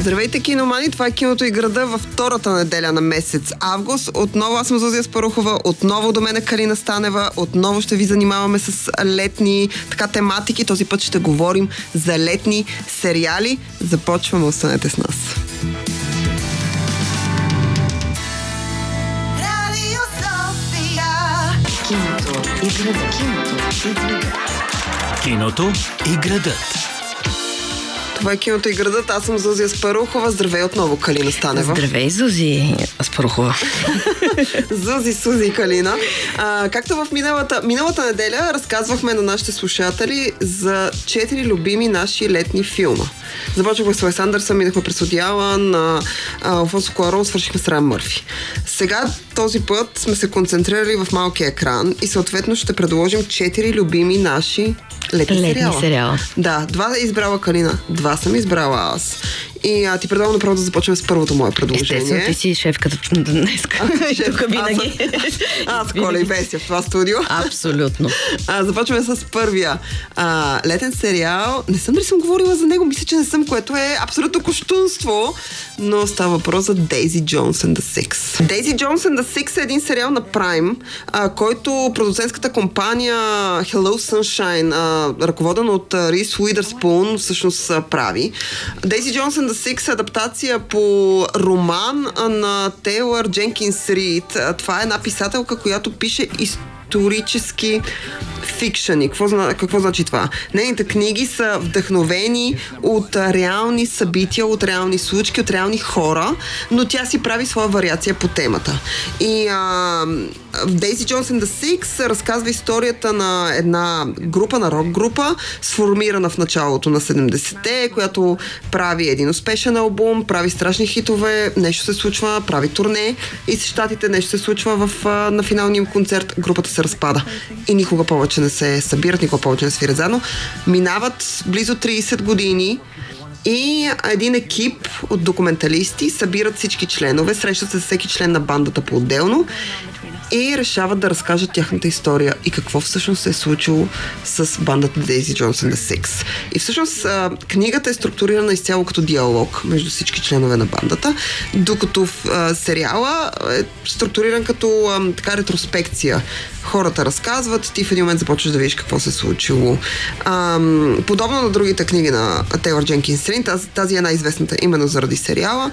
Здравейте, киномани! Това е Киното и града във втората неделя на месец август. Отново аз съм Зузия Спарухова, отново до мен е Калина Станева, отново ще ви занимаваме с летни тематики. Този път ще говорим за летни сериали. Започваме, останете с нас. Киното и градът. Киното и градът. Това е Киното и градът. Аз съм Зузия Спарухова. Здравей отново, Калина Станева. Здравей, Зузи Спарухова. Зузи, Сузи и Калина. Както в миналата неделя разказвахме на нашите слушатели за 4 любими наши летни филма. Започвахме с Уес Андерсън, минахме през Уди Алън, Алфонсо Куарон, свършихме с Райан Мърфи. Сега този път сме се концентрирали в малкия екран и съответно ще предложим 4 любими наши летни сериала. Да, 2 е избрала Калина, 2 съм избрала аз. И ти предлагам направо да започнем с първото мое предложение. Естествено, ти си шефката днеска. Тук винаги. Аз Коля и Бесия в това студио. Абсолютно. Започваме с първия летен сериал. Не съм ли съм говорила за него? Мисля, че не съм, което е абсолютно кощунство. Но става въпрос за Daisy Jones and the Six. Daisy Jones and the Six е един сериал на Prime, който продуцентската компания Hello Sunshine, ръководен от Рис Уидърспун, всъщност прави. Daisy Jones and the Six е адаптация по роман на Тейлър Дженкинс Рид. Това е една писателка, която пише исторически фикшъни. Какво значи това? Нейните книги са вдъхновени от реални събития, от реални случки, от реални хора, но тя си прави своя вариация по темата. И в Daisy Jones and the Six разказва историята на една група, на рок-група, сформирана в началото на 70-те, която прави един успешен албум, прави страшни хитове, нещо се случва, прави турне и с щатите нещо се случва на финалния им концерт, групата се разпада. И никога повече не се събират, никога повече не свирят заедно. Минават близо 30 години и един екип от документалисти събират всички членове, срещат се с всеки член на бандата по-отделно и решават да разкажат тяхната история и какво всъщност се е случило с бандата Daisy Jones and the Six. И всъщност книгата е структурирана изцяло като диалог между всички членове на бандата, докато сериала е структуриран като ретроспекция. Хората разказват, ти в един момент започваш да видиш какво се е случило. Подобно на другите книги на Тейлър Дженкинс Рид, тази е най-известната именно заради сериала.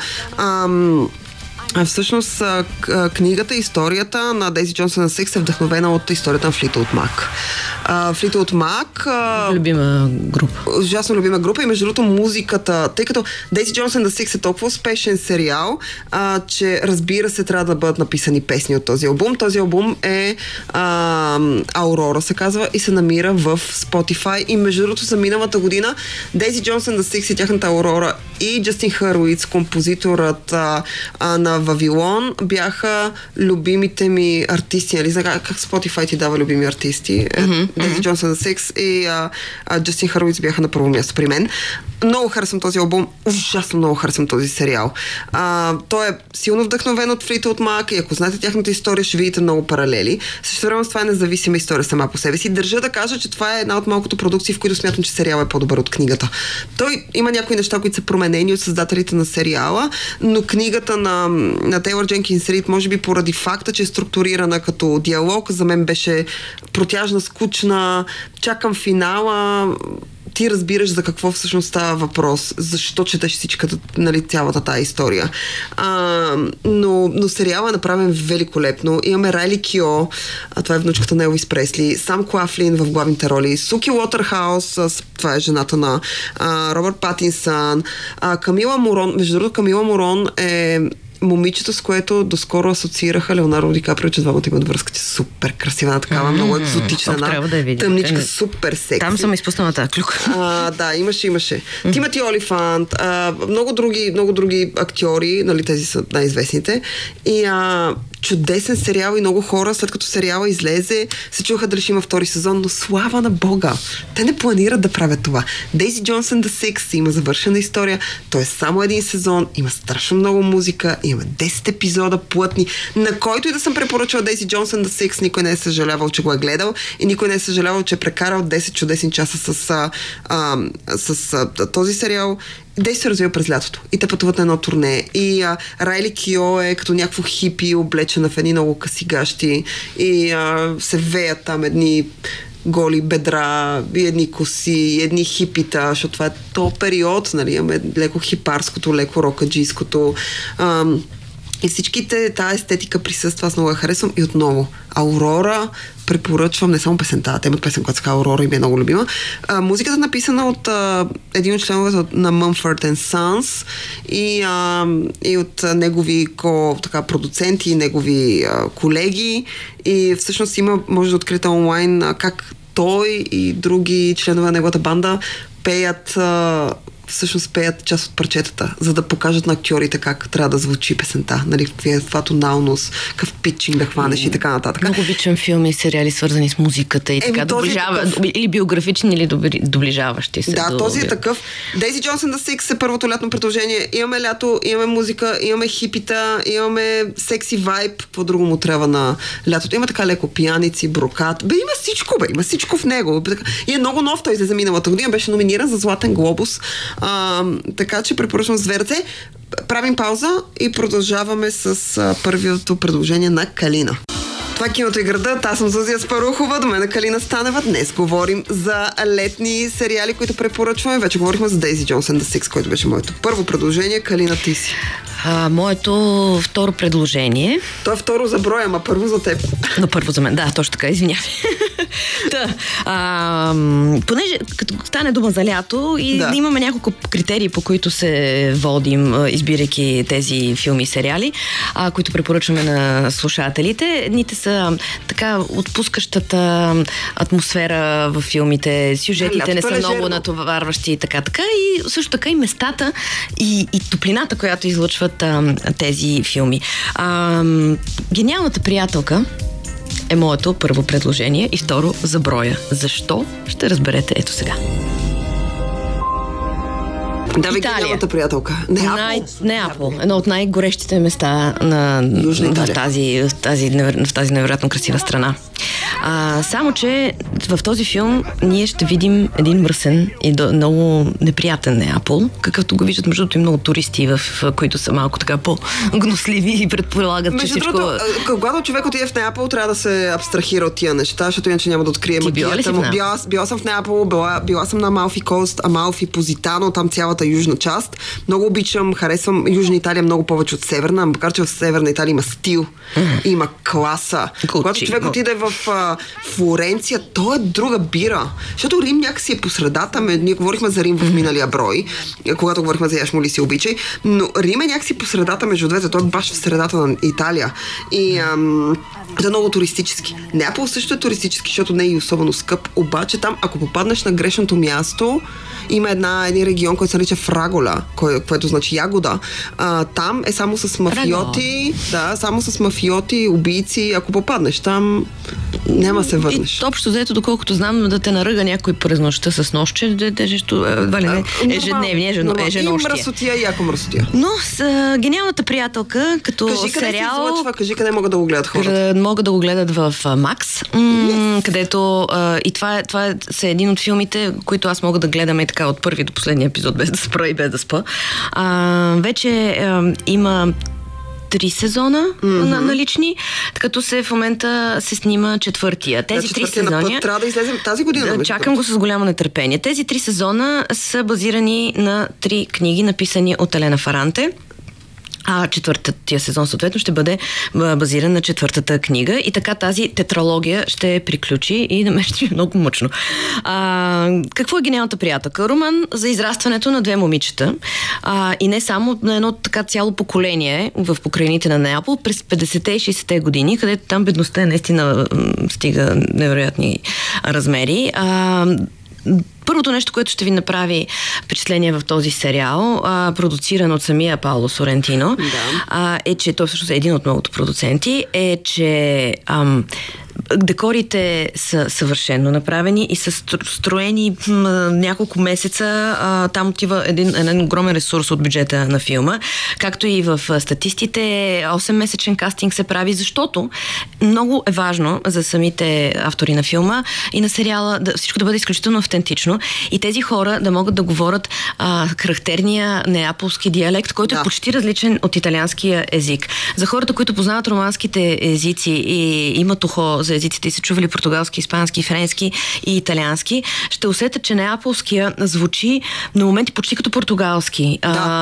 Всъщност книгата, историята на Daisy Jones and the Six е вдъхновена от историята на Fleetwood Mac. Fleetwood Mac... Любима група. Ужасно любима група и между другото музиката, тъй като Daisy Jones and the Six е толкова успешен сериал, че разбира се трябва да бъдат написани песни от този албум. Този албум е Аурора се казва и се намира в Spotify и между другото за миналата година Daisy Jones and the Six и тяхната Аурора и Джастин Хърлиц, композиторът на Вавилон, бяха любимите ми артисти. Нали? Как Spotify ти дава любими артисти? Daisy Jones and the Six и Джастин Хърлиц бяха на първо място при мен. Много харесвам този албум, ужасно много харесвам този сериал. Той е силно вдъхновен от Fleetwood Mac и ако знаете тяхната история, ще видите много паралели. Същевременно с това е независима история сама по себе си. Държа да кажа, че това е една от малкото продукции, в които смятам, че сериал е по-добър от книгата. Той има някои неща, които са променени от създателите на сериала, но книгата на Тейлър Дженкинс Рид, може би поради факта, че е структурирана като диалог, за мен беше протяжна, скучна, чакам финала. Ти разбираш за какво всъщност става въпрос, защо четеш всичката, цялата тая история. Но сериалът е направен великолепно. Имаме Райли Кио, това е внучката на Елвис Пресли, Сам Клафлин в главните роли, Суки Уотърхаус, това е жената на Робърт Патинсън, Камила Морон. Между другото, Камила Морон е момичето, с което доскоро асоциираха Леонардо Ди Каприо, че двамата имат връзка, че супер красива, такава, много екзотична, тъмничка, супер секси. Там съм изпуснала тази клюка. Да, имаше. Тимати Олифант, много други актьори, тези са най-известните. И чудесен сериал и много хора, след като сериала излезе, се чуха дали ще има втори сезон, но слава на Бога! Те не планират да правят това. Daisy Jones and the Six има завършена история, той е само един сезон, има страшно много музика, има 10 епизода плътни, на който и да съм препоръчала Daisy Jones and the Six, никой не е съжалявал, че го е гледал и никой не е съжалявал, че е прекарал 10 чудесни часа с този сериал Действие се развива през лятото. И те пътуват на едно турне. И Райли Кио е като някакво хипи, облечена в едни много къси гащи. И се веят там едни голи бедра, едни коси, едни хипита, защото това е то период, нали, имаме леко хипарското, леко рокаджийското. И всичките, тази естетика присъства, аз много я харесвам. И отново, Аурора препоръчвам, не само песента, те имат песен, която се казва Аурора и ми е много любима. Музиката е написана от един от членовете на Mumford & Sons и от негови продуценти, негови колеги. И всъщност може да откриете онлайн как той и други членове на неговата банда пеят част от парчетата, за да покажат на актьорите как трябва да звучи песента, нали, каква тоналност, какъв питчинг да хванеш и така нататък. Много обичам филми и сериали, свързани с музиката и така или биографични, или доближаващи се. Да, този е такъв. Daisy Jones and the Six е първото лятно предложение. Имаме лято, имаме музика, имаме хипита, имаме секси вайб, какво друго му трябва на лятото. Има така леко пияници, брокат. Има всичко в него. И е много нов, той за миналата година беше номиниран за Златен глобус. Така че препоръчвам с две ръце. Правим пауза и продължаваме с първото предложение на Калина. Това е Киното и градът. Аз съм Зузия Спарухова, до мен е Калина Станева. Днес говорим за летни сериали, които препоръчваме. Вече говорихме за Daisy Jones and the Six, който беше моето първо предложение. Калина, ти си. Моето второ предложение. То е второ за броя, ама първо за теб. Но първо за мен, да, точно така, извинявай. Понеже като стане дума за лято и имаме няколко критерии, по които се водим, избирайки тези филми и сериали, които препоръчваме на слушателите. Едните са така отпускащата атмосфера в филмите, сюжетите не са много натоварващи и така. И също така и местата и топлината, която излъчват тези филми. Гениалната приятелка е моето първо предложение и второ за броя. Защо? Ще разберете ето сега. Да, гениалната приятелка. Неапол. Едно от най-горещите места в тази невероятно красива страна. Само, че в този филм ние ще видим един мръсен и много неприятен Неапол, какъвто го виждат между другото и много туристи, които са малко така по-гносливи и предполагат, че всичко... Когато човек отиде в Неапол, трябва да се абстрахира от тия неща, защото иначе няма да открие магията му. Била съм в Неапол, била съм на Амалфи Кост, Амалфи Позитано, там цялата южна част. Много обичам, харесвам Южна Италия много повече от Северна, макар че в Северна Италия има стил, има класа. Когато човек отиде в Флоренция, то е друга бира. Защото Рим някакси е по средата. Ние говорихме за Рим в миналия брой, когато говорихме за Яш моли си обичай, но Рим е някакси по средата между двете. Той е баш в средата на Италия. И е много туристически. Неапол също е туристически, защото не е и особено скъп. Обаче там, ако попаднеш на грешното място, има един регион, който се нарича Фрагола, което значи ягода. Там е само с мафиоти. Да, само с мафиоти, убийци. Ако попаднеш там, няма се върнеш. И общо взето, доколкото знам, да те наръга някой през нощта с нощче, ежедневни, еженощие. И мръсотия, и яко мръсотия. Но с гениалната приятелка, като кажи, сериал... Кажи къде се излъчва, кажи къде могат да го гледат хората. Могат да го гледат в Max, където и това са един от филмите, които аз мога да гледам и така от първи до последния епизод, без да спра и без да спа. Вече има 3 сезона налични, като в момента се снима четвъртия. Тези 3 сезони... Трябва да излезем тази година. Чакам го с голямо нетърпение. Тези 3 сезона са базирани на 3 книги, написани от Елена Фаранте. Четвъртия сезон съответно ще бъде базиран на четвъртата книга и така тази тетралогия ще приключи и на мен ще е много мъчно. Какво е гениалната приятелка? Роман за израстването на 2 момичета и не само на едно така цяло поколение в покрайните на Неапол през 50-те и 60-те години, където там бедността наистина стига невероятни размери. Първото нещо, което ще ви направи впечатление в този сериал, продуциран от самия Пауло Сорентино, е, че той всъщност е един от многото продуценти, е, че Декорите са съвършено направени и са строени няколко месеца. Там отива един огромен ресурс от бюджета на филма. Както и в статистите, 8-месечен кастинг се прави, защото много е важно за самите автори на филма и на сериала всичко да бъде изключително автентично и тези хора да могат да говорят характерния неаполски диалект, който е почти различен от италианския език. За хората, които познават романските езици и имат ухо за езиците и са чували португалски, испански, френски и италиански, ще усетят, че неаполския звучи на моменти почти като португалски.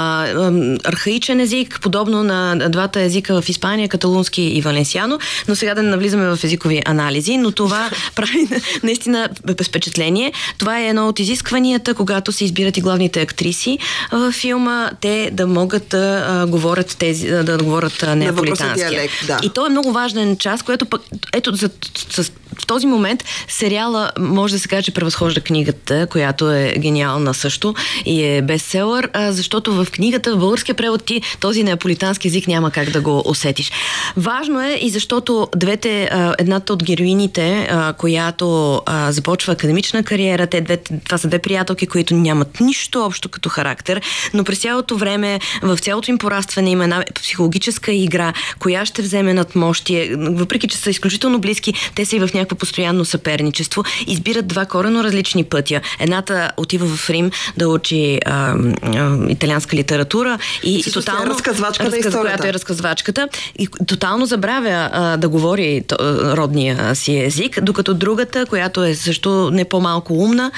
Архаичен език, подобно на двата езика в Испания, каталунски и валенсиано, но сега да не навлизаме в езикови анализи, но това прави наистина впечатление. Това е едно от изискванията, когато се избират и главните актриси в филма, те да могат да говорят неаполитанския. И то е много важен част, което пък ето в този момент сериала може да се каже, че превъзхожда книгата, която е гениална също и е бестселър, защото в книгата, в българския превод ти този неаполитански език няма как да го усетиш. Важно е и защото едната от героините, която започва академична кариера, това са две приятелки, които нямат нищо общо като характер, но през цялото време, в цялото им порастване има една психологическа игра, коя ще вземе надмощие, въпреки че са изключително близки, те са и в някакво постоянно съперничество, избират два коренно различни пътя. Едната отива в Рим да учи италианска литература и тотално която е разказвачката и тотално забравя да говори родния си език, докато другата, която е също не по-малко умна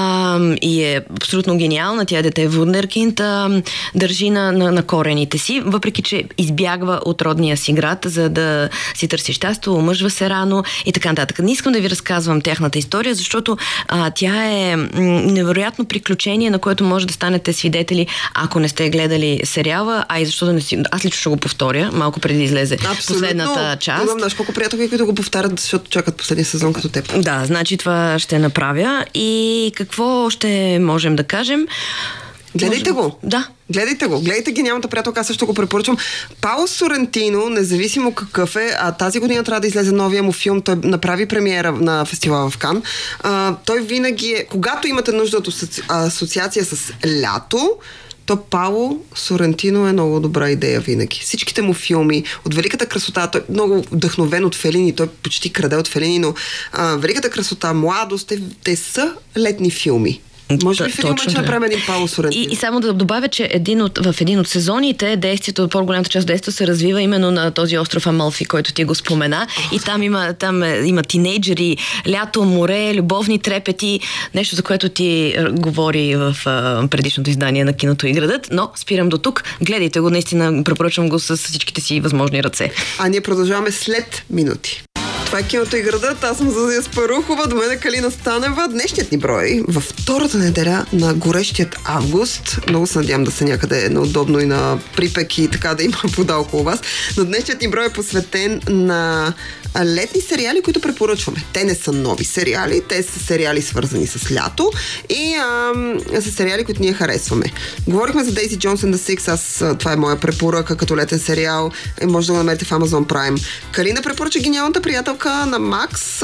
и е абсолютно гениална, тя е дете вундеркинд, държи на корените си, въпреки че избягва от родния си град, за да си търси щастие, омъжва се рано и така нататък. Не искам да ви разказвам тяхната история, защото тя е невероятно приключение, на което може да станете свидетели, ако не сте гледали сериала, и защото аз лично ще го повторя, малко преди да излезе последната част. Имам колко приятели, които го повтарят, защото чакат последния сезон като теб. Да, значи това ще направя. И какво ще можем да кажем? Гледайте го. Да. Гледайте го. Гледайте гениалната приятелка, аз също го препоръчвам. Пауло Сорентино, независимо какъв е, тази година трябва да излезе новия му филм, той направи премиера на фестивала в Кан. Той винаги е, когато имате нужда от асоциация с лято, то Пауло Сорентино е много добра идея винаги. Всичките му филми, от Великата красота, той е много вдъхновен от Фелини, той почти краде от Фелини, но Великата красота, Младост, те са летни филми. Може би в един момент ще направим един Пауло Сорентино. И само да добавя, че в един от сезоните действието, по-голямата част от действието се развива именно на този остров Амалфи, който ти го спомена. И там има тинейджери, лято, море, любовни трепети, нещо, за което ти говори в предишното издание на Киното и градът, но спирам до тук. Гледайте го, наистина препоръчвам го с всичките си възможни ръце. А ние продължаваме след минути. Това е Киното и градът. Аз съм Зузия Спарухова, до мен е Калина Станева. Днешният ни брой във втората неделя на горещият август. Много се надявам да се някъде наудобно и на припек и така да има вода около вас. Но днешният ни брой е посветен на летни сериали, които препоръчваме. Те не са нови сериали, те са сериали свързани с лято и са сериали, които ние харесваме. Говорихме за Daisy Jones and the Six, това е моя препоръка като летен сериал, може да го намерите в Amazon Prime. Калина препоръча гениалната приятелка на Макс,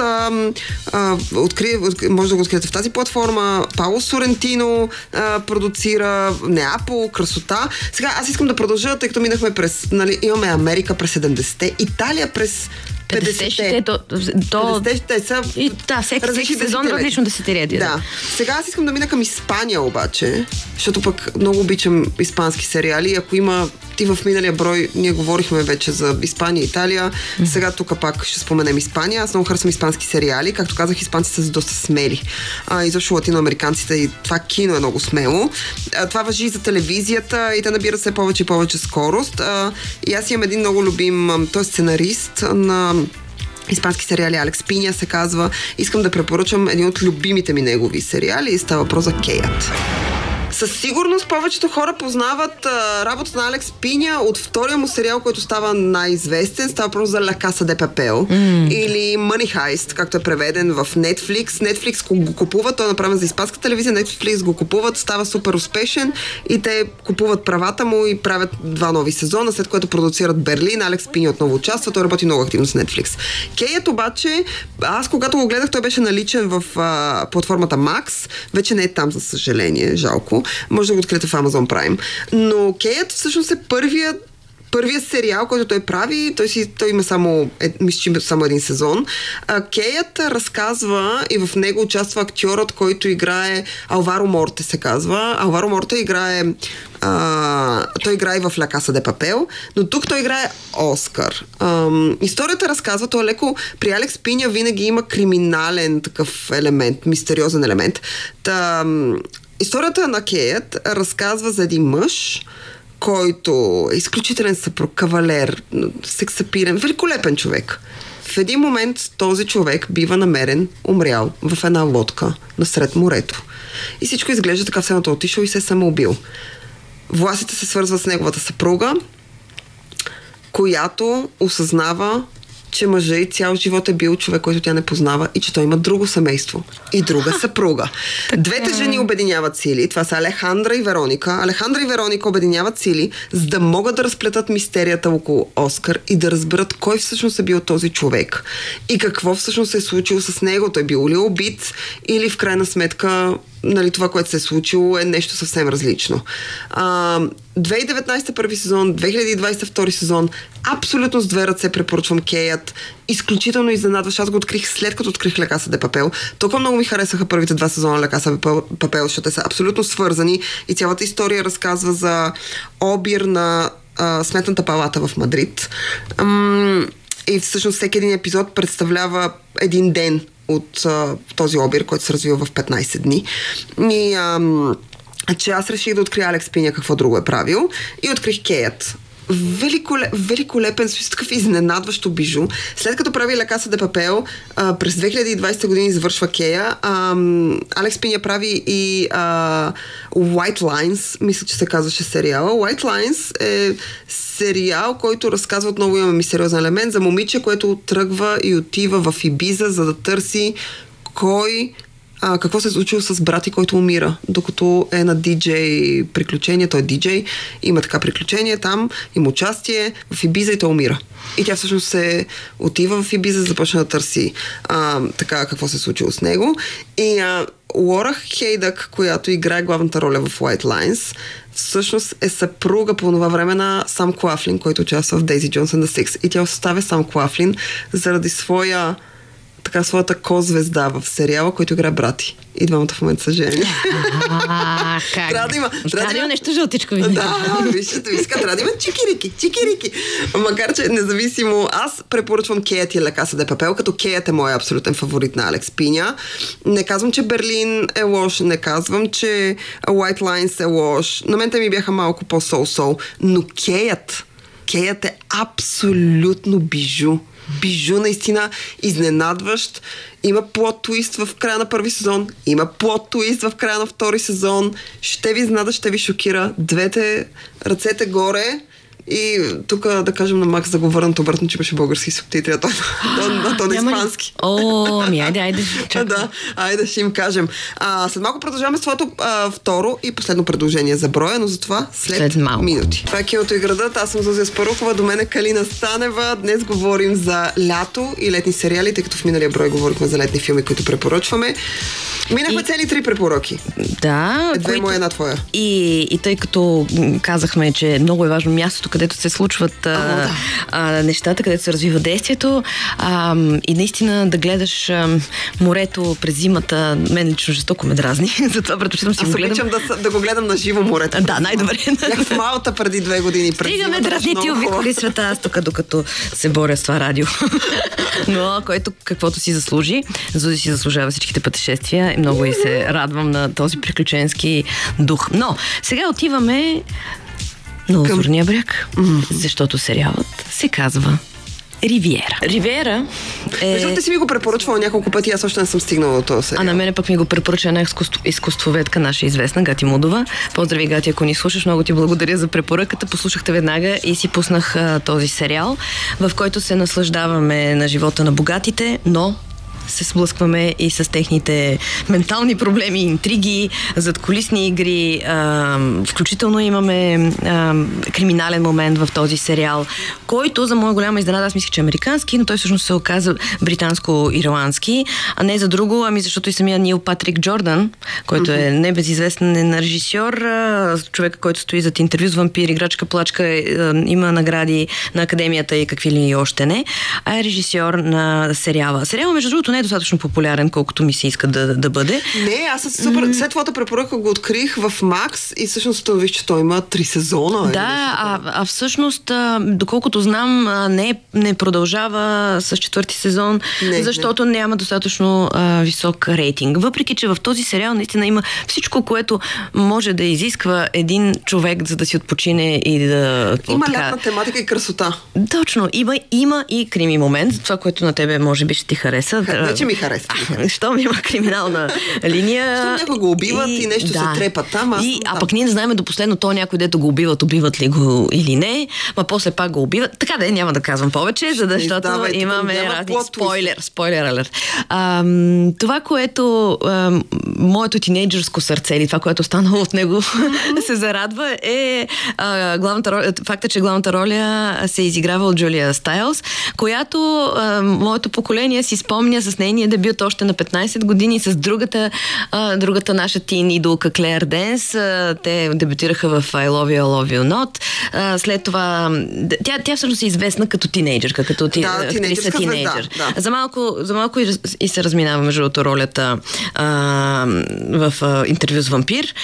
може да го откриете в тази платформа. Пауло Сорентино продуцира, Неапол, красота. Сега аз искам да продължа, тъй като минахме през, имаме Америка през 70-те, Италия през 50-те, всеки сезон различно десетилетие. Да. Сега аз искам да мина към Испания обаче, защото пък много обичам испански сериали. Ако има, ти в миналия брой, ние говорихме вече за Испания и Италия, сега тук пак ще споменем Испания. Аз много харесвам испански сериали. Както казах, испанците са доста смели. Изобщо латиноамериканците и това кино е много смело. Това важи и за телевизията и те набира все повече и повече скорост. И аз имам един много любим, той е сценарист на испански сериали, Алекс Пиня се казва. Искам да препоръчам един от любимите ми негови сериали и става въпрос за Кеят. Със сигурност повечето хора познават работата на Алекс Пиня от втория му сериал, който става най-известен. Става просто за La Casa de Papel или Money Heist, както е преведен в Netflix. Netflix го купуват, той е направен за испанска телевизия, Netflix го купуват, става супер успешен и те купуват правата му и правят 2 нови сезона, след което продуцират Берлин. Алекс Пиня отново участва, той работи много активно с Netflix. Кейът обаче, аз когато го гледах, той беше наличен в платформата Max, вече не е там, за съжаление, жалко. Може да го откриете в Amazon Prime. Но Кейът всъщност е първият сериал, който той прави, той има само един сезон. Кейът разказва и в него участва актьорът, който играе Алваро Морте, се казва. Алваро Морте играе той играе в La Casa de Papel, но тук той играе Оскар. Историята разказва, той леко при Алекс Пиня винаги има криминален такъв елемент, мистериозен елемент. Историята на Кейът разказва за един мъж, който е изключителен съпруг, кавалер, сексапирен, великолепен човек. В един момент този човек бива намерен умрял в една лодка насред морето. И всичко изглежда така, все едно отишъл и се е самоубил. Властите се свързват с неговата съпруга, която осъзнава, че мъжът и цял живот е бил човек, който тя не познава и че той има друго семейство и друга съпруга. Двете жени обединяват сили. Това са Алехандра и Вероника. Алехандра и Вероника обединяват сили, за да могат да разплетат мистерията около Оскар и да разберат кой всъщност е бил този човек и какво всъщност се е случило с него. Той бил ли убит или в крайна сметка това, което се е случило, е нещо съвсем различно. 2019 първи сезон, 2020 втори сезон, абсолютно с 2 ръце препоръчвам Кейът. Изключително изненадващ. Аз го открих след като открих La Casa de Papel. Толкова много ми харесаха първите 2 сезона La Casa de Papel, защото те са абсолютно свързани и цялата история разказва за обир на Сметната палата в Мадрид. И всъщност всеки един епизод представлява един ден от този обир, който се развива в 15 дни. И че аз реших да открия Алекс Пиня какво друго е правил и открих Кейът. Великолепен, такъв изненадващо бижу. След като прави La Casa de Papel, през 2020 година извършва Кейа. Алекс Пиня прави и White Lines, мисля, че се казваше сериала. White Lines е сериал, който разказва, отново имаме мистериозен елемент, за момиче, което тръгва и отива в Ибиза, за да търси какво се е случило с брати, който умира, докато е на диджей приключение, той е диджей, има така приключение там, има участие в Ибиза и той умира. И тя всъщност се отива в Ибиза, започна да търси какво се е случило с него. И Лора Хейдък, която играе главната роля в White Lines, всъщност е съпруга по това време на Сам Клафлин, който участва в Дейзи Джонс and the Six. И тя оставя Сам Клафлин заради своята ко-звезда в сериала, който играе брати. И двамата в момента са жени. Трябва да има нещо жълтичко. Да, вижте, трябва да има чикирики. Макар, че независимо, аз препоръчвам Кейът и La Casa de Papel, като Кейът е моят абсолютен фаворит на Алекс Пиня. Не казвам, че Берлин е лош, не казвам, че White Lines е лош. На мен те ми бяха малко по-сол-сол, но Кейът е абсолютно бижу. Бижу, наистина изненадващ. Има плот твист в края на първи сезон, има плот твист в края на втори сезон. Ще ви изненада, ще ви шокира. Двете ръцете горе. И тук да кажем на Макс да го върнат обратно, че беше български субтитри, а то на испански. Айде. Да, айде ще им кажем. След малко продължаваме с твоето второ и последно предложение за броя, но за това след минути. Това е Киното и градът. Аз съм Зузия Спарухова, до мен е Калина Станева. Днес говорим за лято и летни сериали, тъй като в миналия брой говорихме за летни филми, които препоръчваме. Минахме цели 3 препоръки. Да. Две моя, една твоя. И тъй като казахме, че много е важно мястото, където се случват нещата, където се развива действието и наистина да гледаш морето през зимата, мен лично жестоко ме дразни. Затова предпочитам си го гледам. Аз обичам да го гледам на живо морето. Да, най-добре. Бях в Малта преди 2 години. Стига ме дразни, ти обиколи света, аз тук докато се боря с това радио. Но който каквото си заслужи, Зузи си заслужава всичките пътешествия и много и се радвам на този приключенски дух. Но сега отиваме на Лазурния бряг, защото сериалът се казва Ривиера Между си ми го препоръчвала няколко пъти, аз още не съм стигнала до този сериал. А на мене пък ми го препоръча една изкуствоведка, наша известна, Гати Мудова. Поздрави, Гати, ако ни слушаш, много ти благодаря за препоръката. Послушахте веднага и си пуснах този сериал, в който се наслаждаваме на живота на богатите, но се сблъскваме и с техните ментални проблеми, интриги, задкулисни игри. Включително имаме криминален момент в този сериал, който за моя голяма изненада, аз мислех, че е американски, но той всъщност се оказа британско-ирландски, а не за друго, ами защото и самия Нил Патрик Джордан, който е небезизвестен режисьор, човек, който стои зад интервю с вампир, играчка, плачка, има награди на академията и какви ли още не, а е режисьор на сериала. Сериала, между другото, не е достатъчно популярен, колкото ми се иска да бъде. Не, аз супер. След твоята препоръка го открих в Max и всъщност установих, че той има 3 сезона. Да, а всъщност, доколкото знам, не продължава с 4-ти сезон, защото няма достатъчно висок рейтинг. Въпреки, че в този сериал наистина има всичко, което може да изисква един човек, за да си отпочине и да... Има лятна тематика и красота. Точно. Има и крими момент. Това, което на тебе може би ще ти хареса. Вече ми харесва. Щом има криминална линия. Щом някой го убиват и нещо се трепа там. А пък ние не знаем до последно то някой, дето го убиват ли го или не, ма после пак го убиват. Така да няма да казвам повече, защото имаме разни спойлер алерт. Това, което моето тинейджърско сърце или това, което останало от него се зарадва е главната роля, факта, че главната роля се изиграва от Джулия Стайлс, която моето поколение си спомня с нейния дебют още на 15 години с другата наша тин идолка Клеер Денс. Те дебютираха в I Love You, I Love You Not. След това тя всъщност е известна като тинейджърка, като актриса тинейджър. Да. За малко и се разминава между ролята в интервю с вампир.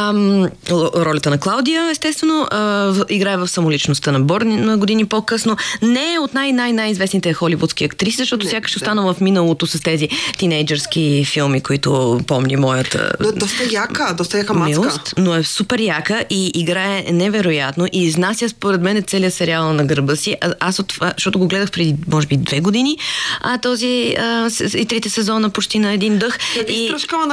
Ролята на Клаудия, естествено, играе в самоличността на Борн на години по-късно. Не е от най-известните холивудски актриси, защото сякаш останала в миналото с тези тинейджърски филми, които помни моята... Но доста яка мацка. Милост, но е супер яка и играе невероятно и изнася според мен целият сериал на гърба си. Аз от това, защото го гледах преди, може би, 2 години, този и 3 сезона почти на един дъх. И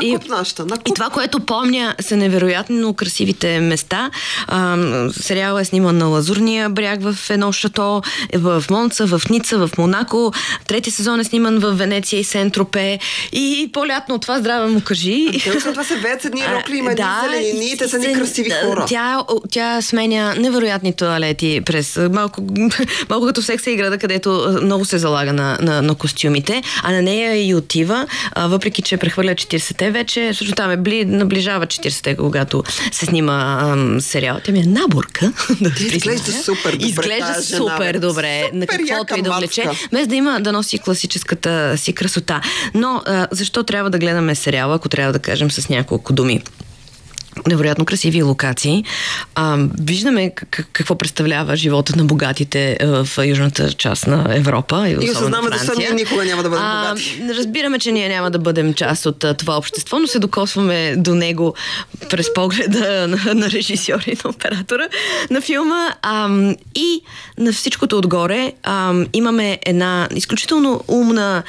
това, което помня, са невероятно красивите места. Сериалът е сниман на Лазурния бряг в едно шато, в Монца, в Ница, в Монако. 3 сезон е сниман в Венеция и Сен-Тропе. И по-лятно от това здраве му кажи. Това се веят с едни рокли, има едни зеленини, те са ни красиви хора. Тя сменя невероятни тоалети през малко като в Секса и града, където много се залага на костюмите, а на нея и отива, въпреки че прехвърля 40-те вече, също там наближава 40-те, когато се снима сериал. Тя ми е наборка. Изглежда супер добре. Изглежда супер добре. На каквото и да влече, без да носи класическата си красота. Но защо трябва да гледаме сериала, ако трябва да кажем с няколко думи? Невероятно красиви локации. Виждаме какво представлява живота на богатите в южната част на Европа и осъзнаваме, защо ние никога няма да бъдем богати. Разбираме, че ние няма да бъдем част от това общество, но се докосваме до него през погледа на режисьора и на оператора на филма. И на всичкото отгоре имаме една изключително умна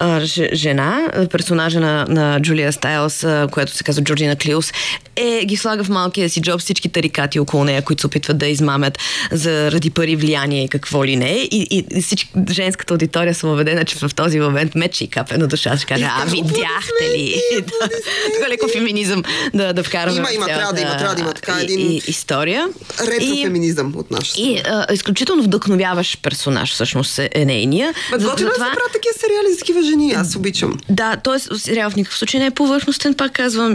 жена, персонажа на Джулия Стайлс, която се казва Джорджина Клиус, ги слага в малкия си джоб всички тарикати около нея, които се опитват да измамят заради пари, влияние и какво ли не. И женската аудитория са убедена, че в този момент мече и капе на душа. Ще каже, видяхте ли? Така леко феминизъм да вкараме трябва да има така един история. Ретро-феминизъм от нашата. И изключително вдъхновяващ персонаж всъщност е нейния. Готино да се правят такива сериали за такива жени. Аз обичам. Да, т.е. сериал в никакъв случай не е повърхностен, пак казвам.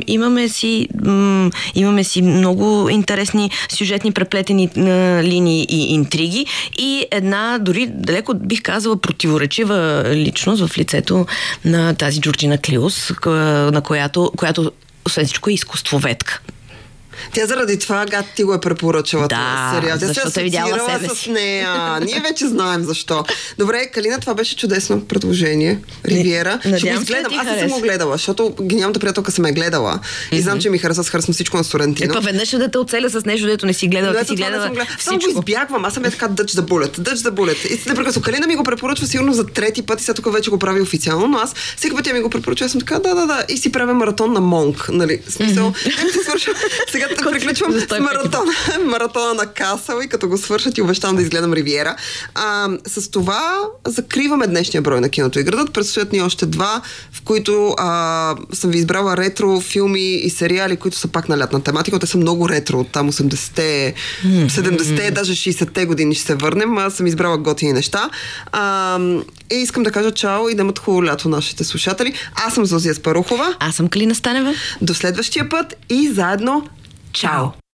Имаме си много интересни сюжетни преплетени линии и интриги и една дори далеко бих казала противоречива личност в лицето на тази Джорджина Клиус, на която освен всичко е изкуствоведка. Тя заради това Гат ти го е препоръчала този сериал. Тя защото се е видяла асоциирала себе с си. нея. Ние вече знаем защо. Добре, Калина, това беше чудесно предложение. Ривиера. Ще го Надявам се да изгледам. ти Аз не съм хареса. го гледала, защото гениалната приятелка съм е гледала. И знам, че ми харесва всичко на Сорентино. Епа веднъж да те оцеля с нещо, дето не си гледала, Но ти ето си това не гледала съм гледала. Само го всичко. избягвам. Аз съм е така Dutch the bullet. И непрекъснато Калина ми го препоръчва сигурно за трети път и сега тук вече го прави официално, но аз всеки път тя ми го препоръчва. Аз съм така, да. И си правя маратон на Монк. Нали? В смисъл, си свърша. Сега да приключвам с маратона на Касъл и като го свърша ти обещавам да изгледам Ривиера. С това закриваме днешния брой на Киното и градът. Предстоят ни още два, в които съм ви избрала ретро филми и сериали, които са пак на лятна тематика. Те са много ретро, от там 80-те, 70-те, даже 60-те години ще се върнем. Съм избрала готини неща. И искам да кажа чао и да имат хубаво лято нашите слушатели. Аз съм Зозия Спарухова. Аз съм Калина Станева. До следващия път и заедно чао!